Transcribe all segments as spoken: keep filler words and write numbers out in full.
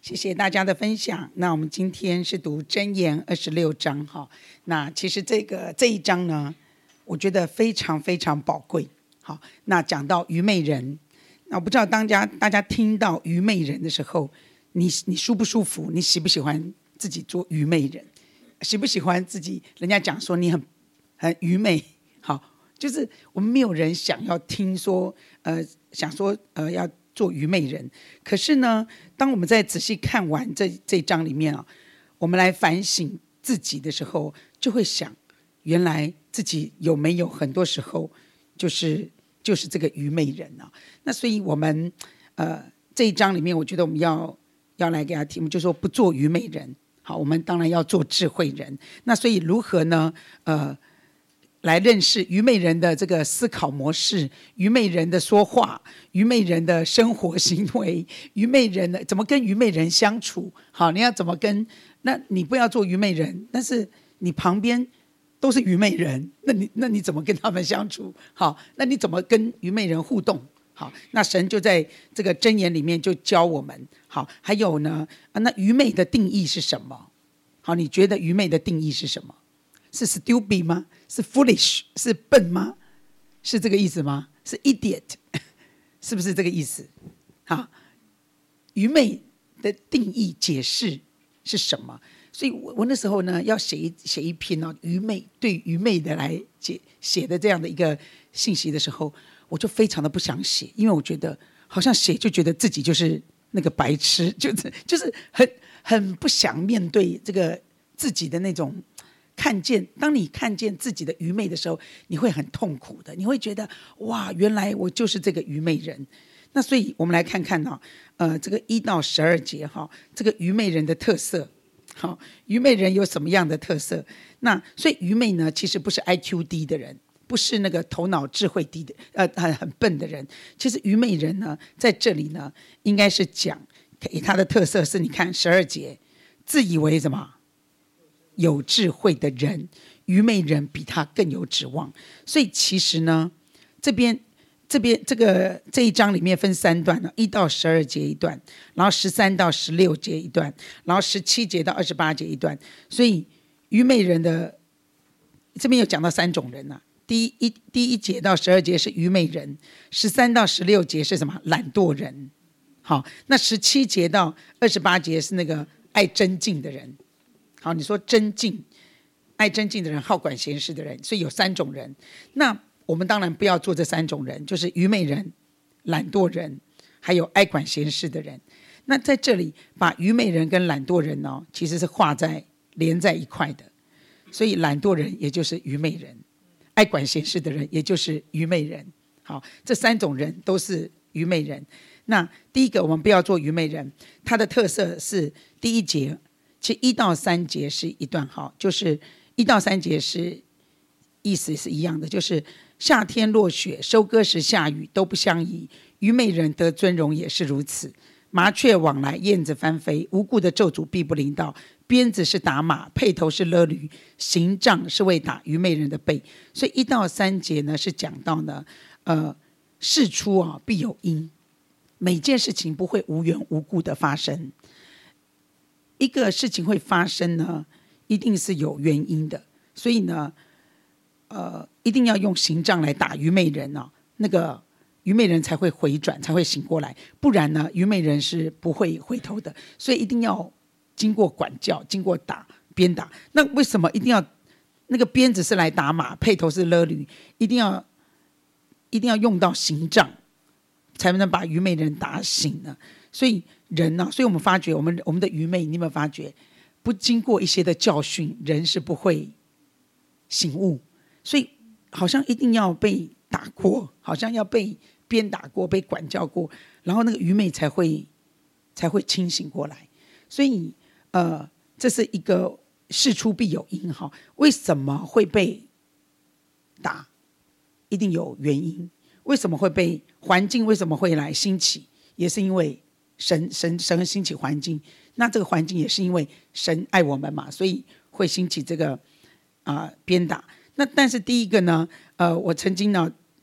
谢谢大家的分享。那我们今天是读箴言二十六章哈。那其实这个这一章呢，我觉得非常非常宝贵。好，那讲到愚昧人，那我不知道大家大家听到愚昧人的时候，你你舒不舒服？你喜不喜欢自己做愚昧人？喜不喜欢自己？人家讲说你很很愚昧，好，就是我们没有人想要听说，呃，想说呃要做愚昧人。可是呢，当我们在仔细看完这这一章里面啊，我们来反省自己的时候，就会想，原来自己有没有很多时候就是就是这个愚昧人啊？那所以我们呃这一章里面，我觉得我们要要来给他题目，就是说不做愚昧人。好，我们当然要做智慧人。那所以如何呢？呃。来认识愚昧人的这个思考模式，愚昧人的说话，愚昧人的生活行为，愚昧人的怎么跟愚昧人相处。好，你要怎么跟？那你不要做愚昧人，但是你旁边都是愚昧人，那你那你怎么跟他们相处？好，那你怎么跟愚昧人互动？好，那神就在这个箴言里面就教我们。好，还有呢，啊，那愚昧的定义是什么？好，你觉得愚昧的定义是什么？是 stupid 吗？是 foolish？ 是笨吗？是这个意思吗？是 idiot？ 是不是这个意思？好，愚昧的定义解释是什么？所以我我那时候呢要写一写一篇哦，愚昧对愚昧的来解写的这样的一个信息的时候，我就非常的不想写，因为我觉得好像写就觉得自己就是那个白痴，就是就是很很不想面对这个自己的那种。看见，当你看见自己的愚昧的时候，你会很痛苦的，你会觉得哇，原来我就是这个愚昧人。那所以我们来看看呢、哦，呃，这个一到十二节哈、哦，这个愚昧人的特色。好，愚昧人有什么样的特色？那所以愚昧呢，其实不是 I Q 低的人，不是那个头脑智慧低的，呃，很很笨的人。其实愚昧人呢，在这里呢，应该是讲给他的特色是，你看十二节，自以为什么？有智慧的人，愚昧人比他更有指望。所以其实呢，这边这边这个这一章里面分三段呢，一到十二节一段，然后十三到十六节一段，然后十七节到二十八节一段。所以愚昧人的这边有讲到三种人啊。第一第一节到十二节是愚昧人，十三到十六节是什么？懒惰人。好，那十七节到二十八节是那个爱争竞的人。好，你说争竞，爱争竞的人，好管闲事的人，所以有三种人。那我们当然不要做这三种人，就是愚昧人、懒惰人，还有爱管闲事的人。那在这里把愚昧人跟懒惰人哦，其实是画在连在一块的。所以懒惰人也就是愚昧人，爱管闲事的人也就是愚昧人。好，这三种人都是愚昧人。那第一个，我们不要做愚昧人，它的特色是第一节。其实一到三节是一段好，就是一到三节是意思是一样的，就是夏天落雪，收割时下雨，都不相宜。愚昧人得尊荣也是如此。麻雀往来，燕子翻飞，无故的咒诅必不临到。鞭子是打马，辔头是勒驴，刑杖是为打愚昧人的背。所以一到三节呢是讲到呢，呃，事出啊必有因，每件事情不会无缘无故的发生。一个事情会发生呢，一定是有原因的，所以呢，呃，一定要用刑杖来打愚昧人哦，那个愚昧人才会回转，才会醒过来，不然呢，愚昧人是不会回头的。所以一定要经过管教，经过打鞭打。那为什么一定要那个鞭子是来打马，辔头是勒驴，一定要一定要用到刑杖，才能把愚昧人打醒呢？所以人呢、啊，所以我们发觉，我们我们的愚昧，你有没有发觉，不经过一些的教训，人是不会醒悟。所以好像一定要被打过，好像要被鞭打过，被管教过，然后那个愚昧才会才会清醒过来。所以呃，这是一个事出必有因哈。为什么会被打？一定有原因。为什么会被环境？为什么会来兴起？也是因为。神神神兴起环境，那这个环境也是因为神爱我们嘛，所以会兴起这个啊、呃、鞭打。那但是第一个呢，呃，我曾经呢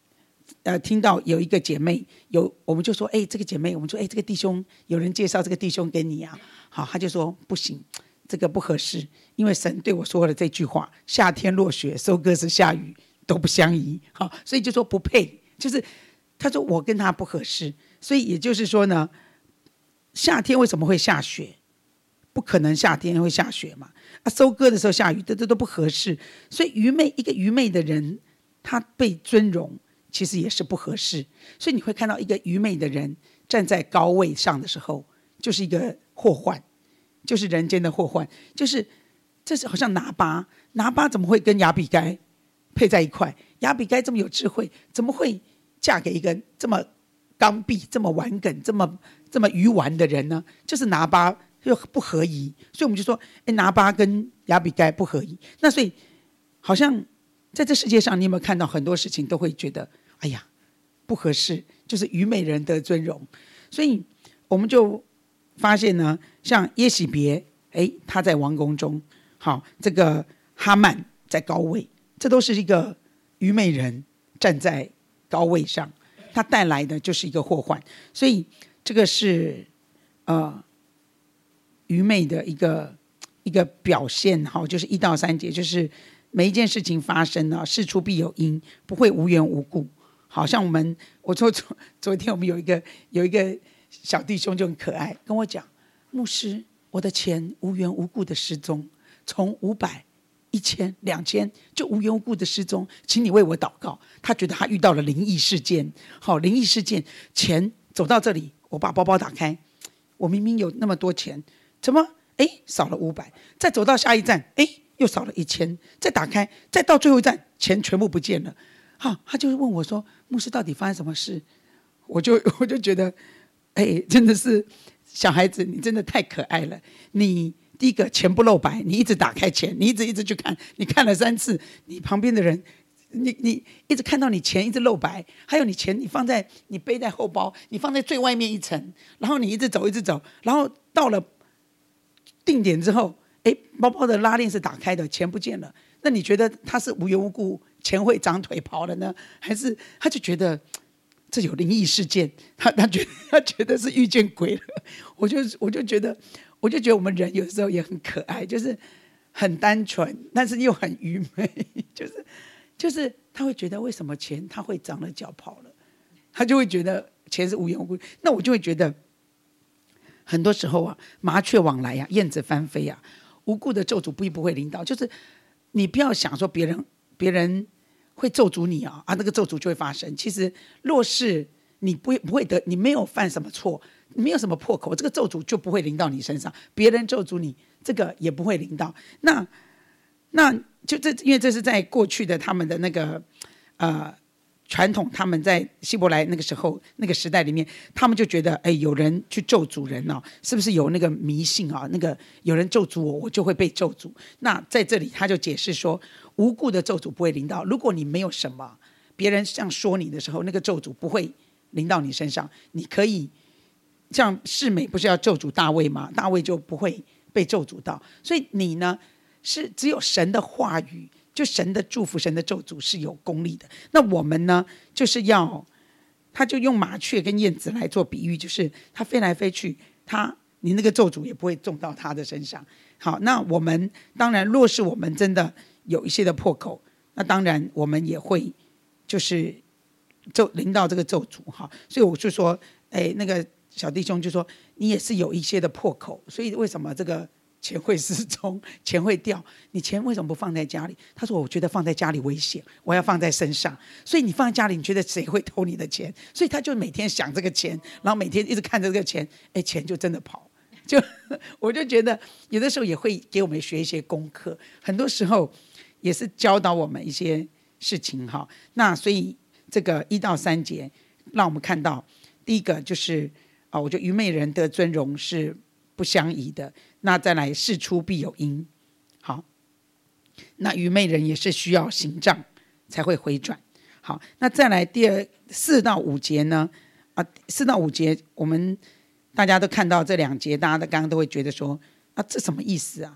呃听到有一个姐妹有，我们就说，哎，这个姐妹，我们说，哎，这个弟兄有人介绍这个弟兄给你啊，好，他就说不行，这个不合适，因为神对我说了这句话：夏天落雪，收割时下雨，都不相宜。好，所以就说不配，就是他说我跟他不合适，所以也就是说呢，夏天为什么会下雪？不可能夏天会下雪嘛？啊，收割的时候下雨，这这都不合适。所以愚昧一个愚昧的人，他被尊荣，其实也是不合适。所以你会看到一个愚昧的人站在高位上的时候，就是一个祸患，就是人间的祸患。就是这是好像拿巴，拿巴怎么会跟亚比该配在一块？亚比该这么有智慧，怎么会嫁给一个这么刚愎、这么顽梗、这么这么愚顽的人呢？就是拿巴又不合宜，所以我们就说，哎，拿巴跟亚比该不合宜。那所以好像在这世界上，你有没有看到很多事情都会觉得，哎呀，不合适，就是愚昧人得尊荣。所以我们就发现呢，像耶洗别，哎，他在王宫中，好，这个哈曼在高位，这都是一个愚昧人站在高位上，他带来的就是一个祸患。所以这个是呃愚昧的一个一个表现，好，就是一到三节，就是每一件事情发生呢，事出必有因，不会无缘无故。好像我们，我说昨昨天我们有一个有一个小弟兄就很可爱，跟我讲，牧师，我的钱无缘无故的失踪，从五百、一千、两千就无缘无故的失踪，请你为我祷告。他觉得他遇到了灵异事件，好，灵异事件，钱走到这里，我把包包打开，我明明有那么多钱，怎么哎少了五百？再走到下一站，哎又少了一千，再打开，再到最后一站，钱全部不见了。好，他就问我说：“牧师，到底发生什么事？”我就我就觉得，哎，真的是小孩子，你真的太可爱了。你第一个钱不露白，你一直打开钱，你一直一直去看，你看了三次，你旁边的人，你你一直看到你钱一直露白，还有你钱你放在你背在后包，你放在最外面一层，然后你一直走一直走，然后到了定点之后，哎，包包的拉链是打开的，钱不见了。那你觉得他是无缘无故钱会长腿跑了呢，还是他就觉得这有灵异事件？他他觉得他觉得是遇见鬼了。我就我就觉得，我就觉得我们人有时候也很可爱，就是很单纯，但是又很愚昧，就是就是他会觉得为什么钱他会长了脚跑了，他就会觉得钱是无缘无故。那我就会觉得，很多时候啊，麻雀往来啊，燕子翻飞啊，无故的咒诅不不会临到，就是你不要想说别人别人会咒诅你啊，啊那个咒诅就会发生。其实若是你不不会得，你没有犯什么错，你没有什么破口，这个咒诅就不会临到你身上。别人咒诅你，这个也不会临到。那那就这，因为这是在过去的他们的那个呃传统，他们在希伯来那个时候那个时代里面，他们就觉得，哎，有人去咒诅人哦，是不是有那个迷信啊？那个有人咒诅我，我就会被咒诅。那在这里他就解释说，无故的咒诅不会临到。如果你没有什么，别人这样说你的时候，那个咒诅不会临到你身上。你可以像示每不是要咒诅大卫吗？大卫就不会被咒诅到。所以你呢，是只有神的话语。就神的祝福，神的咒诅是有功力的。那我们呢，就是要，他就用麻雀跟燕子来做比喻，就是他飞来飞去，他你那个咒诅也不会中到他的身上。好，那我们当然，若是我们真的有一些的破口，那当然我们也会就是就临到这个咒诅哈。所以我就说，哎，那个小弟兄就说，你也是有一些的破口，所以为什么这个钱会失踪，钱会掉？你钱为什么不放在家里？他说：“我觉得放在家里危险，我要放在身上。所以你放在家里，你觉得谁会偷你的钱？所以他就每天想这个钱，然后每天一直看着这个钱，哎，钱就真的跑。就我就觉得有的时候也会给我们学一些功课，很多时候也是教导我们一些事情哈。那所以这个一到三节，让我们看到第一个就是啊，我觉得愚昧人得尊荣是不相宜的。那再来，事出必有因。好，那愚昧人也是需要行杖才会回转。好，那再来第二四到五节呢？啊，四到五节，我们大家都看到这两节，大家都刚刚都会觉得说，啊，这什么意思啊？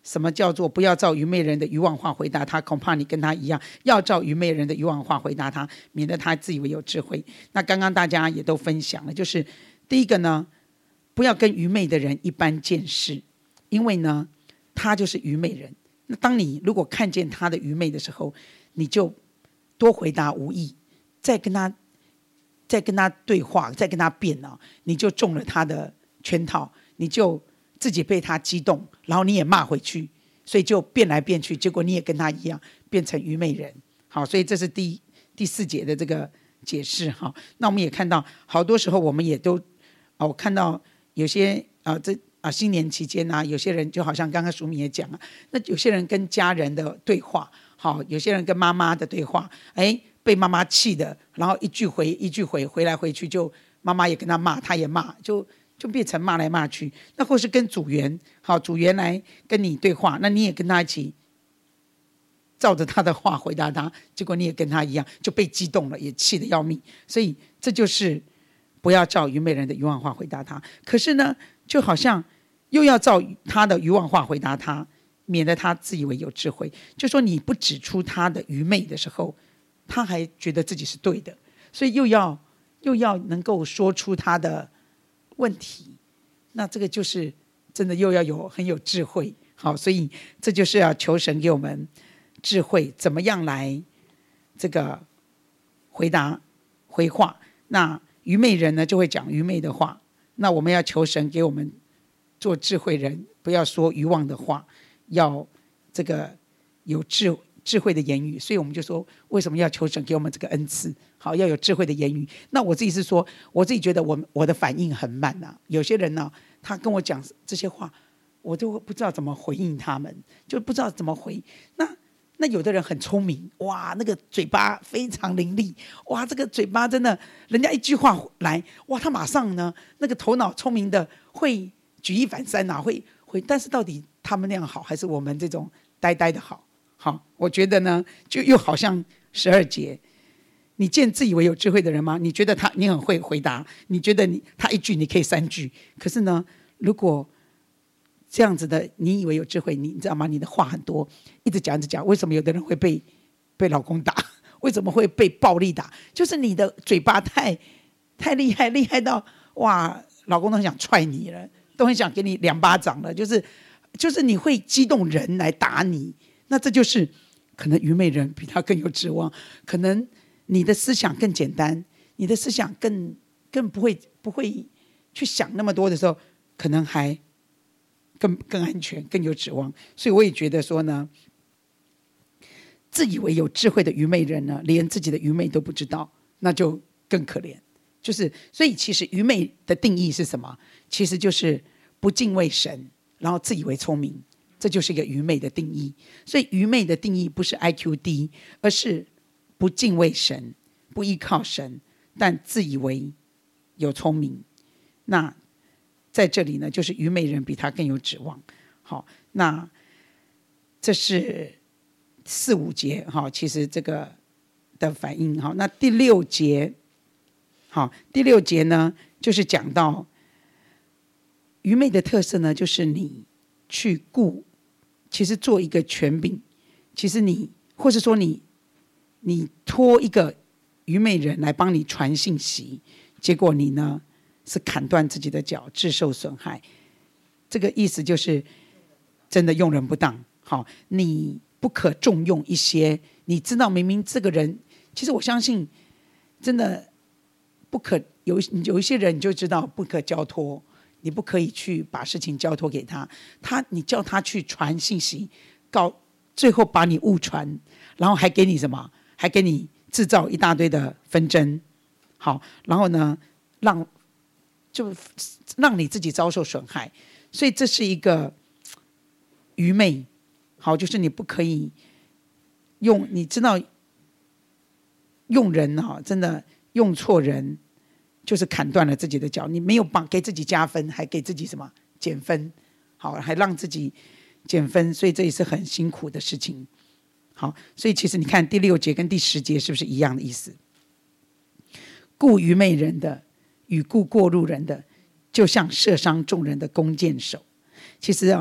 什么叫做不要照愚昧人的愚妄话回答他，恐怕你跟他一样，要照愚昧人的愚妄话回答他，免得他自以为有智慧。那刚刚大家也都分享了，就是第一个呢，不要跟愚昧的人一般见识，因为呢他就是愚昧人。那当你如果看见他的愚昧的时候，你就多回答无益，再跟他再跟他对话，再跟他辩啊，你就中了他的圈套，你就自己被他激动，然后你也骂回去，所以就变来变去，结果你也跟他一样变成愚昧人。好，所以这是第第四节的这个解释哈。那我们也看到，好多时候我们也都啊，我看到有些啊，这啊新年期间啊，有些人就好像刚刚淑敏也讲了，那有些人跟家人的对话，好，有些人跟妈妈的对话，哎，被妈妈气的，然后一句回一句回，回来回去就妈妈也跟他骂，他也骂，就。就变成骂来骂去。那或是跟组员，好，组员来跟你对话，那你也跟他一起照着他的话回答他，结果你也跟他一样就被激动了，也气得要命。所以这就是不要照愚昧人的愚妄话回答他。可是呢，就好像又要照他的愚妄话回答他，免得他自以为有智慧。就说你不指出他的愚昧的时候，他还觉得自己是对的，所以又要又要能够说出他的问题，那这个就是真的又要有很有智慧。好，所以这就是要求神给我们智慧，怎么样来这个回答回话。那愚昧人呢就会讲愚昧的话，那我们要求神给我们做智慧人，不要说愚妄的话，要这个有智智慧的言语。所以我们就说为什么要求神给我们这个恩赐，好，要有智慧的言语。那我自己是说，我自己觉得我我的反应很慢啊。有些人呢、啊，他跟我讲这些话，我就不知道怎么回应他们，就不知道怎么回。那那有的人很聪明，哇，那个嘴巴非常伶俐，哇，这个嘴巴真的，人家一句话来，哇，他马上呢，那个头脑聪明的会举一反三啊，会会。但是到底他们那样好，还是我们这种呆呆的好？好，我觉得呢，就又好像十二节，你见自以为有智慧的人吗？你觉得他你很会回答，你觉得你他一句你可以三句，可是呢，如果这样子的，你以为有智慧，你知道吗？你的话很多，一直讲一直讲。为什么有的人会被被老公打？为什么会被暴力打？就是你的嘴巴太太厉害，厉害到哇，老公都很想踹你了，都很想给你两巴掌了。就是就是你会激动人来打你。那这就是可能愚昧人比他更有指望，可能你的思想更简单，你的思想更更不会不会去想那么多的时候，可能还更更安全，更有指望。所以我也觉得说呢，自以为有智慧的愚昧人呢，连自己的愚昧都不知道，那就更可怜。就是所以其实愚昧的定义是什么？其实就是不敬畏神，然后自以为聪明。这就是一个愚昧的定义。所以愚昧的定义不是 I Q 低，而是不敬畏神，不依靠神，但自以为有聪明。那在这里呢，就是愚昧人比他更有指望。好，那这是四五节，好，其实这个的反应。好，那第六节，好，第六节呢，就是讲到愚昧的特色呢，就是你去顾，其实做一个权柄，其实你或是说你你托一个愚昧人来帮你传信息，结果你呢是砍断自己的脚，致受损害。这个意思就是真的用人不当。好，你不可重用一些你知道明明这个人，其实我相信真的不可有有一些人你就知道不可交托，你不可以去把事情交托给他，他你叫他去传信息，搞最后把你误传，然后还给你什么？还给你制造一大堆的纷争。好，然后呢，让就让你自己遭受损害。所以这是一个愚昧。好，就是你不可以用，你知道用人啊，真的用错人，就是砍断了自己的脚。你没有帮给自己加分，还给自己什么减分？好，还让自己减分，所以这也是很辛苦的事情。好，所以其实你看第六节跟第十节是不是一样的意思？顾愚昧人的与顾过路人的，就像射伤众人的弓箭手。其实啊，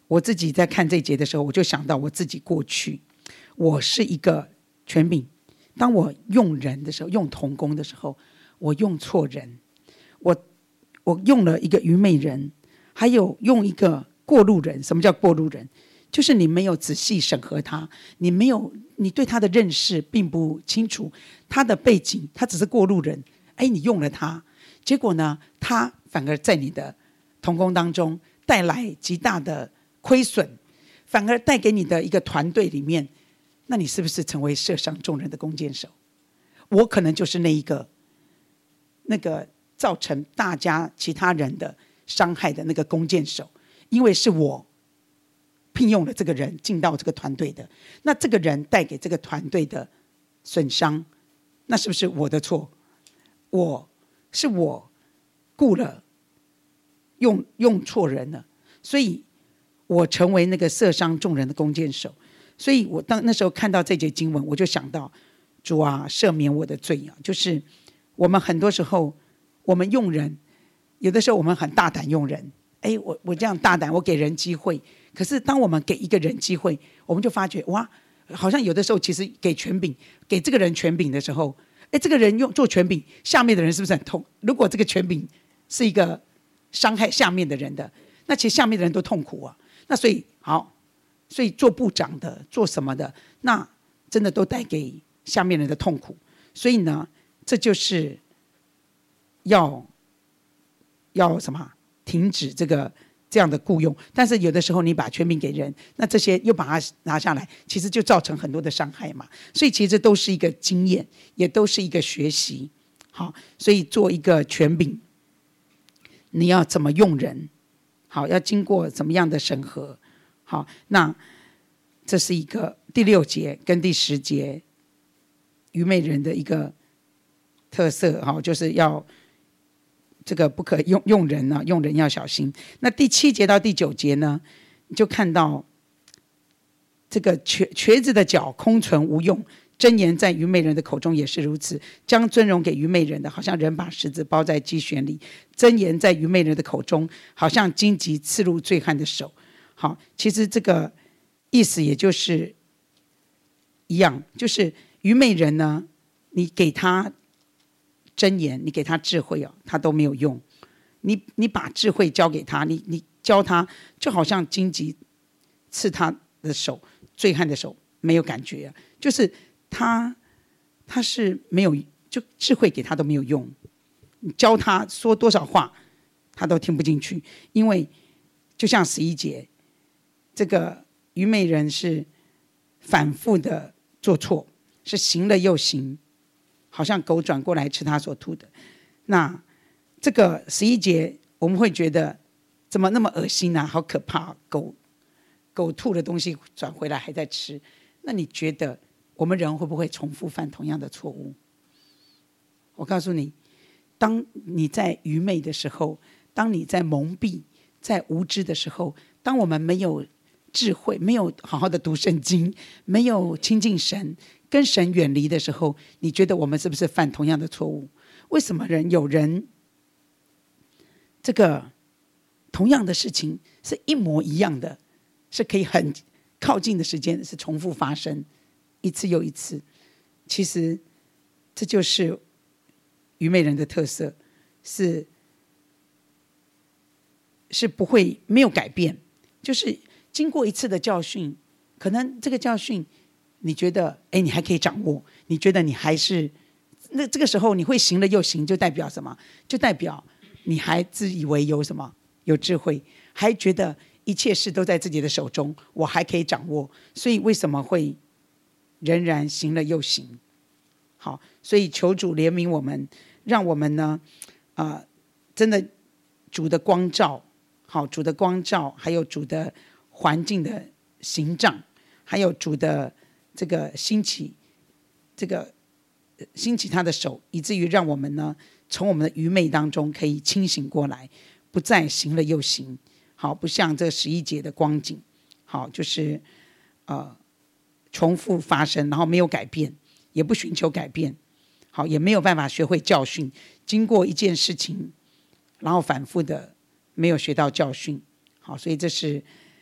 我自己在看这一节的时候，我就想到我自己过去，我是一个权柄，当我用人的时候，用同工的时候，我用错人，我我用了一个愚昧人，还有用一个过路人。什么叫过路人？就是你没有仔细审核他，你没有，你对他的认识并不清楚，他的背景，他只是过路人。哎，你用了他，结果呢，他反而在你的同工当中带来极大的亏损，反而带给你的一个团队里面，那你是不是成为射伤众人的弓箭手？我可能就是那一个，那个造成大家其他人的伤害的那个弓箭手，因为是我聘用了这个人进到这个团队的，那这个人带给这个团队的损伤，那是不是我的错？我是我雇了用用错人了，所以我成为那个射伤众人的弓箭手。所以我当那时候看到这节经文，我就想到主啊，赦免我的罪啊！就是我们很多时候我们用人，有的时候我们很大胆用人，哎，我我这样大胆，我给人机会。可是当我们给一个人机会，我们就发觉哇，好像有的时候其实给权柄，给这个人权柄的时候，哎，这个人用做权柄，下面的人是不是很痛？如果这个权柄是一个伤害下面的人的，那其实下面的人都痛苦啊。那所以好，所以做部长的，做什么的，那真的都带给下面人的痛苦。所以呢，这就是要要什么？停止这个这样的雇用。但是有的时候你把权柄给人，那这些又把它拿下来，其实就造成很多的伤害嘛。所以其实都是一个经验，也都是一个学习。好，所以做一个权柄，你要怎么用人？好，要经过怎么样的审核？好，那这是一个第六节跟第十节愚昧人的一个特色。好，就是要这个不可用用人呢、啊，用人要小心。那第七节到第九节呢，你就看到这个瘸瘸子的脚空存无用，箴言在愚昧人的口中也是如此，将尊荣给愚昧人的，好像人把石子包在鸡旋里；箴言在愚昧人的口中，好像荆棘刺入醉汉的手。好，其实这个意思也就是一样，就是愚昧人呢，你给他箴言，你给他智慧哦，他都没有用。你你把智慧交给他，你你教他，就好像荆棘刺他的手，醉汉的手没有感觉啊，就是他他是没有，就智慧给他都没有用。你教他说多少话，他都听不进去，因为就像十一节，这个愚昧人是反复的做错，是行了又行，好像狗转过来吃他所吐的。那这个十一节我们会觉得怎么那么恶心啊，好可怕，狗狗吐的东西转回来还在吃。那你觉得我们人会不会重复犯同样的错误？我告诉你，当你在愚昧的时候，当你在蒙蔽在无知的时候，当我们没有智慧，没有好好的读圣经，没有亲近神，跟神远离的时候，你觉得我们是不是犯同样的错误？为什么人有人这个同样的事情是一模一样的，是可以很靠近的时间是重复发生一次又一次？其实这就是愚昧人的特色，是是不会没有改变，就是经过一次的教训，可能这个教训你觉得哎，你还可以掌握，你觉得你还是那这个时候你会行了又行，就代表什么？就代表你还自以为有什么有智慧，还觉得一切事都在自己的手中，我还可以掌握，所以为什么会仍然行了又行？好，所以求主怜悯我们，让我们呢，呃，真的主的光照，好，主的光照，还有主的环境的形状，还有主的这个兴起，这个兴起他的手，以至于让我们呢，从我们的愚昧当中可以清醒过来，不再行了又行。好，不像这十一节的光景，好，就是呃重复发生，然后没有改变，也不寻求改变，好，也没有办法学会教训。经过一件事情，然后反复的没有学到教训，好，所以这是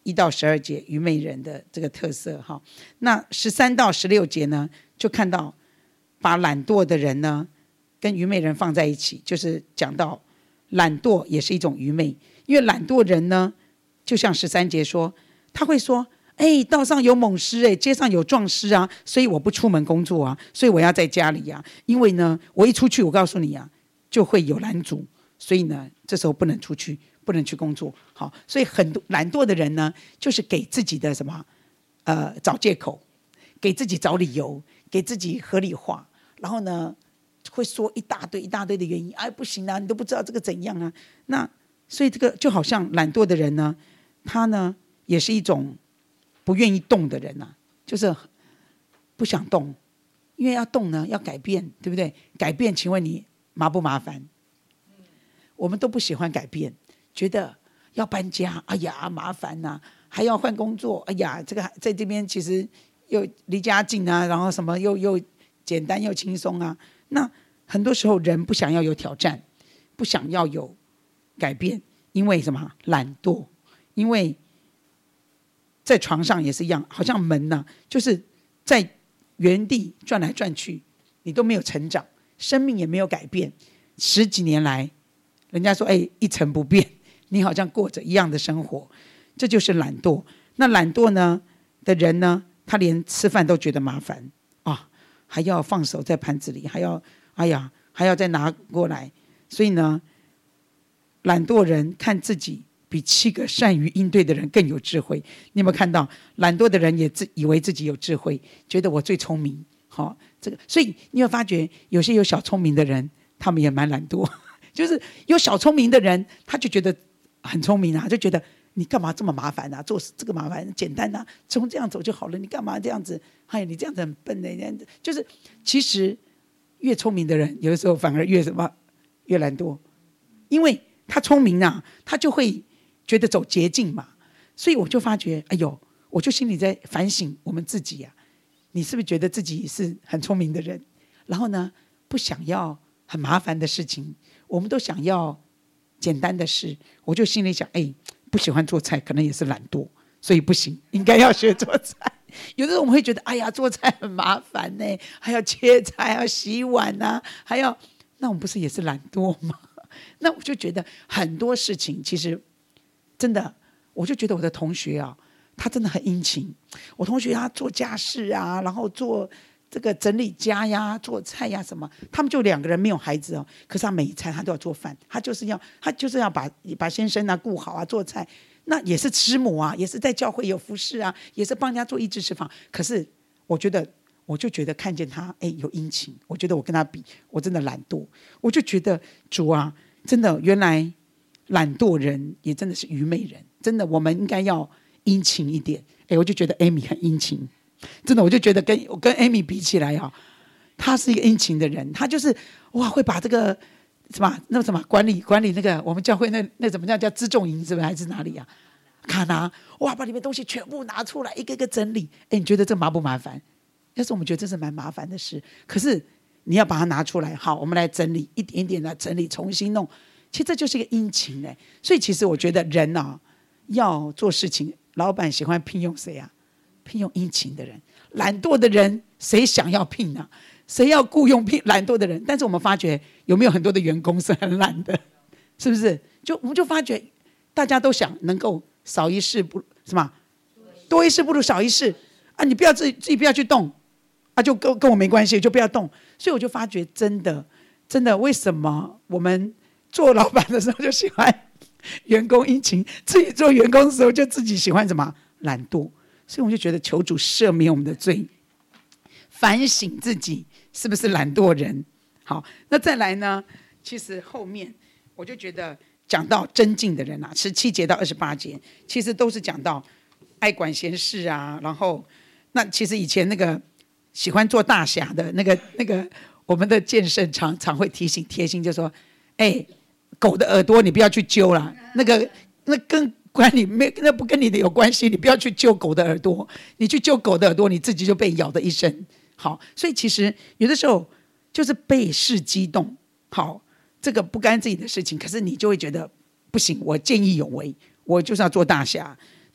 一到十二节愚昧人的这个特色哈。那十三到十六节呢，就看到把懒惰的人呢跟愚昧人放在一起，就是讲到懒惰也是一种愚昧。因为懒惰人呢，就像十三节说，他会说，哎，道上有猛狮，哎，街上有壮狮啊，所以我不出门工作啊，所以我要在家里啊，因为呢，我一出去，我告诉你啊，就会有拦阻，所以呢，这时候不能出去，不能去工作。好，所以很多懒惰的人呢，就是给自己的什么，呃，找借口，给自己找理由，给自己合理化，然后呢，会说一大堆一大堆的原因，哎，不行啊，你都不知道这个怎样啊。那所以这个就好像懒惰的人呢，他呢也是一种不愿意动的人啊，就是不想动，因为要动呢要改变，对不对？改变，请问你麻不麻烦？我们都不喜欢改变，觉得要搬家，哎呀麻烦呐、啊，还要换工作，哎呀这个在这边其实又离家近啊，然后什么又又简单又轻松啊。那很多时候人不想要有挑战，不想要有改变，因为什么？懒惰。因为在床上也是一样，好像门呢、啊，就是在原地转来转去，你都没有成长，生命也没有改变。十几年来，人家说，哎，一成不变，你好像过着一样的生活，这就是懒惰。那懒惰呢的人呢，他连吃饭都觉得麻烦啊，还要放手在盘子里，还要哎呀，还要再拿过来。所以呢，懒惰人看自己比七个善于应对的人更有智慧。你有没有看到，懒惰的人也自以为自己有智慧，觉得我最聪明。好、哦，这个，所以你有发觉，有些有小聪明的人，他们也蛮懒惰。就是有小聪明的人，他就觉得很聪明啊，就觉得你干嘛这么麻烦啊？做这个麻烦简单啊，从这样走就好了，你干嘛这样子？哎，你这样子很笨的，就是其实越聪明的人，有的时候反而越什么越懒惰，因为他聪明啊，他就会觉得走捷径嘛。所以我就发觉，哎呦，我就心里在反省我们自己啊，你是不是觉得自己是很聪明的人？然后呢，不想要很麻烦的事情，我们都想要简单的事。我就心里想，哎，不喜欢做菜，可能也是懒惰，所以不行，应该要学做菜。有的时候我们会觉得，哎呀，做菜很麻烦呢，还要切菜，还要洗碗啊，还要……那我们不是也是懒惰吗？那我就觉得很多事情，其实真的，我就觉得我的同学啊，他真的很殷勤。我同学他做家事啊，然后做这个整理家呀，做菜呀什么，他们就两个人没有孩子哦，可是他每一餐他都要做饭，他就是要他就是要把把先生啊顾好啊，做菜，那也是师母啊，也是在教会有服侍啊，也是帮人家做医治释放。可是我觉得，我就觉得看见他，哎，有殷勤，我觉得我跟他比，我真的懒惰。我就觉得主啊，真的原来懒惰人也真的是愚昧人，真的我们应该要殷勤一点。哎，我就觉得 Amy 很殷勤。真的，我就觉得跟我跟 Amy 比起来啊，她是一个殷勤的人，她就是哇，会把这个什么那什么管理管理那个我们教会那那怎么叫叫辎重营是不是还是哪里啊？卡拿哇，把里面东西全部拿出来，一个一个整理。哎，你觉得这麻不麻烦？要是我们觉得这是蛮麻烦的事，可是你要把它拿出来，好，我们来整理，一点一点的整理，重新弄。其实这就是一个殷勤哎。所以其实我觉得人啊，要做事情，老板喜欢聘用谁啊？聘用殷勤的人。懒惰的人谁想要聘啊？谁要雇佣聘懒惰的人？但是我们发觉有没有很多的员工是很懒的，是不是？就我们就发觉大家都想能够少一事不什么多一事不如少一事啊！你不要自己自己不要去动啊，就跟跟我没关系，就不要动。所以我就发觉真的真的，为什么我们做老板的时候就喜欢员工殷勤，自己做员工的时候就自己喜欢什么懒惰？所以我就觉得求主赦免我们的罪，反省自己是不是懒惰人。好，那再来呢，其实后面我就觉得讲到真敬的人啊，十七节到二十八节其实都是讲到爱管闲事啊。然后那其实以前那个喜欢做大侠的那个那个我们的建圣常常会提醒贴心，就说哎，狗的耳朵你不要去揪啦，那个那跟关你没那不跟你的有关系，你不要去揪狗的耳朵，你去揪狗的耳朵，你自己就被咬的一身。好，所以其实有的时候就是被事激动，好，这个不干自己的事情，可是你就会觉得不行，我见义勇为，我就是要做大侠。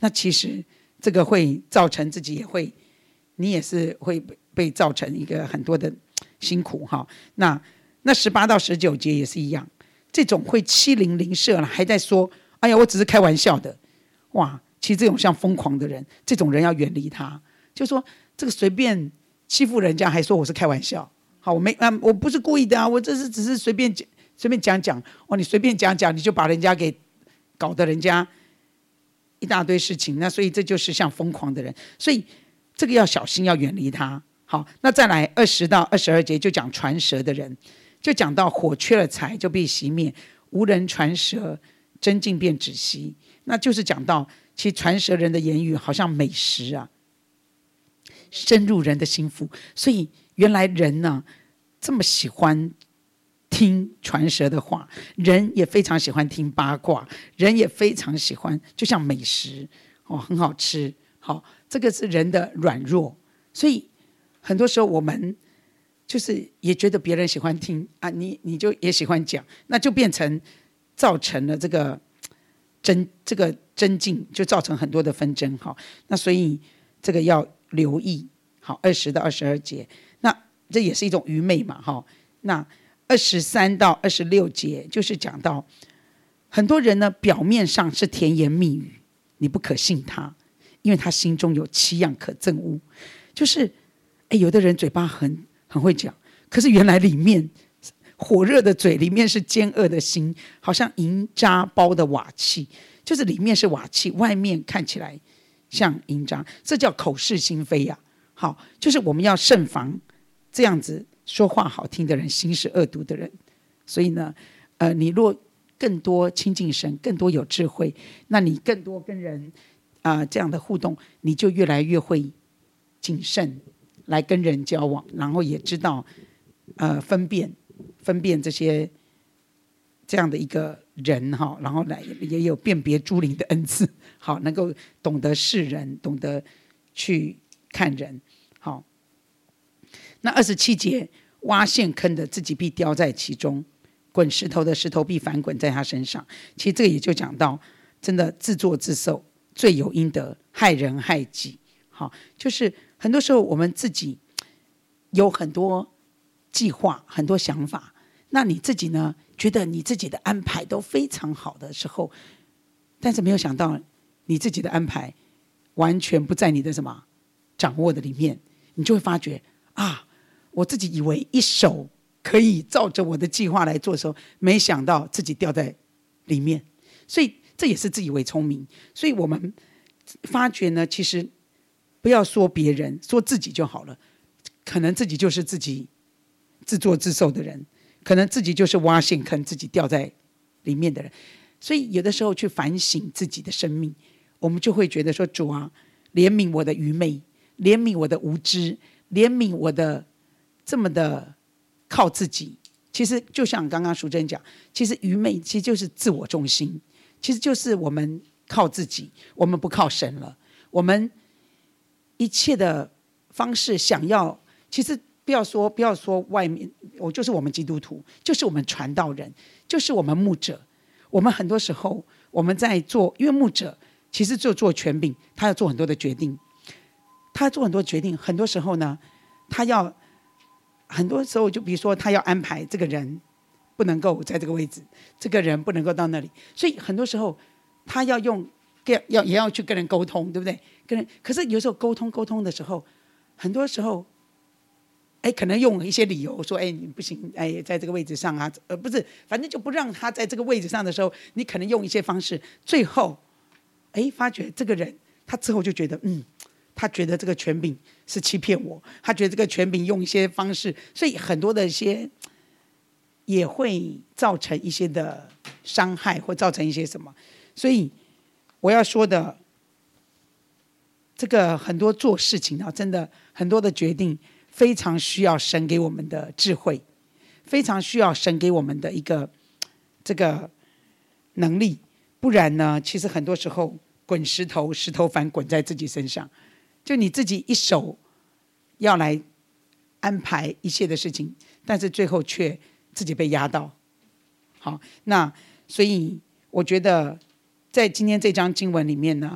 那其实这个会造成自己也会，你也是会被造成一个很多的辛苦哈。那那十八到十九节也是一样，这种会欺凌邻舍了，还在说，哎呀，我只是开玩笑的，哇！其实这种像疯狂的人，这种人要远离他。就说这个随便欺负人家，还说我是开玩笑，好，我没啊，我不是故意的啊，我这是只是随便随便讲讲。哦，你随便讲讲，你就把人家给搞得人家一大堆事情，那所以这就是像疯狂的人，所以这个要小心，要远离他。好，那再来二十到二十二节就讲传舌的人，就讲到火缺了柴就被熄灭，无人传舌，真境便止息。那就是讲到，其实传舌人的言语好像美食啊，深入人的心腹。所以原来人呢这么喜欢听传舌的话，人也非常喜欢听八卦，人也非常喜欢，就像美食哦，很好吃。好，这个是人的软弱，所以很多时候我们就是也觉得别人喜欢听啊，你你就也喜欢讲，那就变成造成了这个争这个争竞，就造成很多的纷争。好，那所以这个要留意。好，二十到二十二节，那这也是一种愚昧嘛。哈，那二十三到二十六节就是讲到很多人呢，表面上是甜言蜜语，你不可信他，因为他心中有七样可憎恶。就是哎，有的人嘴巴很很会讲，可是原来里面火热的嘴里面是奸恶的心，好像银渣包的瓦器，就是里面是瓦器，外面看起来像银渣，这叫口是心非呀、啊。好，就是我们要慎防这样子说话好听的人，心是恶毒的人。所以呢，呃，你若更多亲近神，更多有智慧，那你更多跟人啊、呃、这样的互动，你就越来越会谨慎来跟人交往，然后也知道呃分辨分辨这些这样的一个人哈，然后来也有辨别诸灵的恩赐，好，能够懂得视人，懂得去看人。好，那二十七节，挖陷坑的自己必掉在其中，滚石头的石头必反滚在他身上。其实这个也就讲到，真的自作自受，罪有应得，害人害己。好，就是很多时候我们自己有很多计划，很多想法，那你自己呢，觉得你自己的安排都非常好的时候，但是没有想到你自己的安排完全不在你的什么掌握的里面，你就会发觉啊，我自己以为一手可以照着我的计划来做的时候，没想到自己掉在里面。所以这也是自以为聪明。所以我们发觉呢，其实不要说别人，说自己就好了。可能自己就是自己自作自受的人，可能自己就是挖陷坑自己掉在里面的人。所以有的时候去反省自己的生命，我们就会觉得说，主啊，怜悯我的愚昧，怜悯我的无知，怜悯我的这么的靠自己。其实就像刚刚淑珍讲，其实愚昧其实就是自我中心，其实就是我们靠自己，我们不靠神了，我们一切的方式想要，其实不要说不要说外面，我就是我们基督徒，就是我们传道人，就是我们牧者。我们很多时候我们在做，因为牧者其实就做权柄，他要做很多的决定，他做很多决定，很多时候呢，他要很多时候就比如说他要安排这个人不能够在这个位置，这个人不能够到那里，所以很多时候他要用要也要去跟人沟通，对不对？跟人，可是有时候沟通沟通的时候，很多时候哎，可能用一些理由说，哎，你不行，哎，在这个位置上啊，呃，不是，反正就不让他在这个位置上的时候，你可能用一些方式，最后，哎，发觉这个人，他之后就觉得，嗯，他觉得这个权柄是欺骗我，他觉得这个权柄用一些方式，所以很多的一些也会造成一些的伤害，或造成一些什么。所以我要说的，这个很多做事情啊，真的很多的决定。非常需要神给我们的智慧，非常需要神给我们的一个这个能力，不然呢，其实很多时候滚石头，石头反滚在自己身上，就你自己一手要来安排一切的事情，但是最后却自己被压到。好，那所以我觉得在今天这章经文里面呢，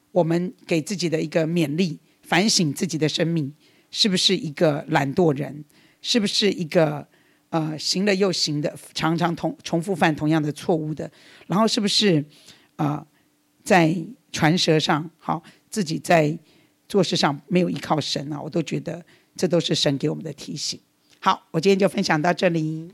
我们给自己的一个勉励，反省自己的生命是不是一个懒惰人，是不是一个呃行了又行的，常常同重复犯同样的错误的，然后是不是呃在传舌上好，自己在做事上没有依靠神啊，我都觉得这都是神给我们的提醒。好，我今天就分享到这里。